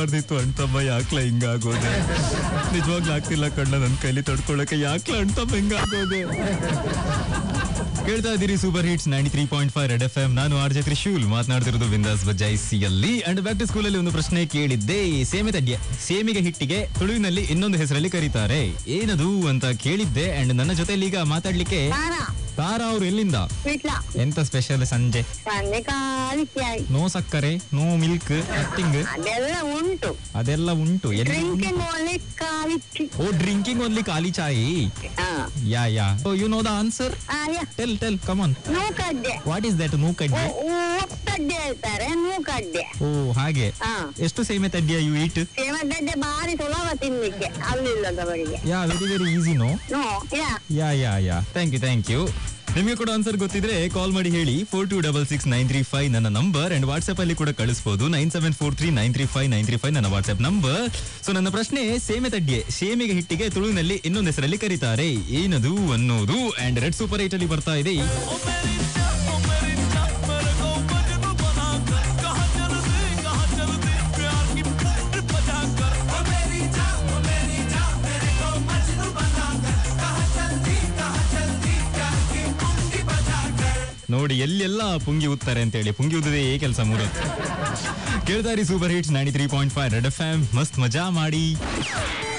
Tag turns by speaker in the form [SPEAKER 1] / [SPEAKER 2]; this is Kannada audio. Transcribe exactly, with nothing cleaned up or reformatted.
[SPEAKER 1] ಆಗ್ಬಾರ್ದಿತ್ತು ಅಣ್ತಮ್ಮ, ಯಾಕ್ಲ ಹಿಂಗಾಗೋದೆ? ನಿಜವಾಗ್ಲೂ ಆಗ್ತಿಲ್ಲ ಕಣ್ಣ ನನ್ನ ಕೈಲಿ ತಡ್ಕೊಳಕ್ಕೆ, ಯಾಕ್ಲ ಅಣ್ತಮ್ಮ ಹಿಂಗಾಗೋದೆ? ಕೇಳ್ತಾ ಇದ್ದೀರಿ super hits ninety three point five red F M. ನಾನು ಆರ್ ಜೆ ತ್ರಿಶೂಲ್ ಮಾತನಾಡ್ತಿರೋದು ಬಿಂದಾಸ್ ಬಜಾಯಿಸಿಯಲ್ಲಿ. ಅಂಡ್ ಬ್ಯಾಕ್ ಟು ಸ್ಕೂಲ್ ಅಲ್ಲಿ ಒಂದು ಪ್ರಶ್ನೆ ಕೇಳಿದ್ದೆ. ಸೇಮೆ ತಡ್ಯ, ಸೇಮಿಗೆ ಹಿಟ್ಟಿಗೆ ತುಳುವಿನಲ್ಲಿ ಇನ್ನೊಂದು ಹೆಸರಲ್ಲಿ ಕರೀತಾರೆ, ಏನದು ಅಂತ ಕೇಳಿದ್ದೆ. ಅಂಡ್ ನನ್ನ ಜೊತೆಲಿ ಈಗ ಮಾತಾಡ್ಲಿಕ್ಕೆ ತಾರಾ ಅವ್ರು ಎಲ್ಲಿಂದ? ಎಂತ ಸ್ಪೆಷಲ್ ಸಂಜೆ? ನೋ ಸಕ್ಕರೆ, ನೋ ಮಿಲ್ಕ್, ನಥಿಂಗ್?
[SPEAKER 2] ಅದೆಲ್ಲ ಉಂಟು,
[SPEAKER 1] ಅದೆಲ್ಲ ಉಂಟು. ಓ, ಡ್ರಿಂಕಿಂಗ್ ಓನ್ಲಿ ಖಾಲಿ ಚಾಯಿ. Yeah yeah you know the answer? Tell tell come on.
[SPEAKER 2] ನೂಕಡ್ಡೆ.
[SPEAKER 1] ವಾಟ್ ಇಸ್ ದಟ್ ನೂಕಡ್ಡೆ?
[SPEAKER 2] ಒಪ್ಪಡ್ಡೆ ಹೇಳ್ತಾರೆ, ನೂಕಡ್ಡೆ.
[SPEAKER 1] ಓ ಹಾಗೆ. ಎಷ್ಟು ಸೇಮೆ ತಡ್ಡಿಯ ಯು ಈಟ್?
[SPEAKER 2] ಸೇಮೆ ತಡ್ಡೆ ಬಾರಿ ಸುಲಭ ತಿನ್ಲಿಕ್ಕೆ ಅಲ್ಲಿಲ್ಲದವರಿಗೆ.
[SPEAKER 1] Yeah very very easy. No yeah yeah yeah thank you thank you. ನಿಮಗೆ ಕೂಡ ಆನ್ಸರ್ ಗೊತ್ತಿದ್ರೆ ಕಾಲ್ ಮಾಡಿ ಹೇಳಿ. Four two double six nine three five ನನ್ನ ನಂಬರ್. ಅಂಡ್ ವಾಟ್ಸ್ಆಪ್ ಅಲ್ಲಿ ಕೂಡ ಕಳಿಸಬಹುದು, nine seven four three nine three five nine three five ನನ್ನ ವಾಟ್ಸ್ಆಪ್ ನಂಬರ್. ಸೊ ನನ್ನ ಪ್ರಶ್ನೆ, ಸೇಮೆ ತಡ್ಡೆ ಸೇಮಿಗೆ ಹಿಟ್ಟಿಗೆ ತುಳುವಿನಲ್ಲಿ ಇನ್ನೊಂದು ಹೆಸರಲ್ಲಿ ಕರೀತಾರೆ, ಏನದು ಅನ್ನೋದು. ಅಂಡ್ ರೆಡ್ ಸೂಪರ್ ಏಟ್ ಅಲ್ಲಿ ಬರ್ತಾ ಇದೆ. ನೋಡಿ ಎಲ್ಲೆಲ್ಲ ಪುಂಗಿ ಉತ್ತಾರೆ ಅಂತೇಳಿ, ಪುಂಗಿ ಉದ್ದದೆ ಏ ಕೆಲಸ ಮೂರತ್ತು. ಕೇಳ್ತಾರಿ super hits ninety three point five red F M. ಮಸ್ತ್ ಮಜಾ ಮಾಡಿ.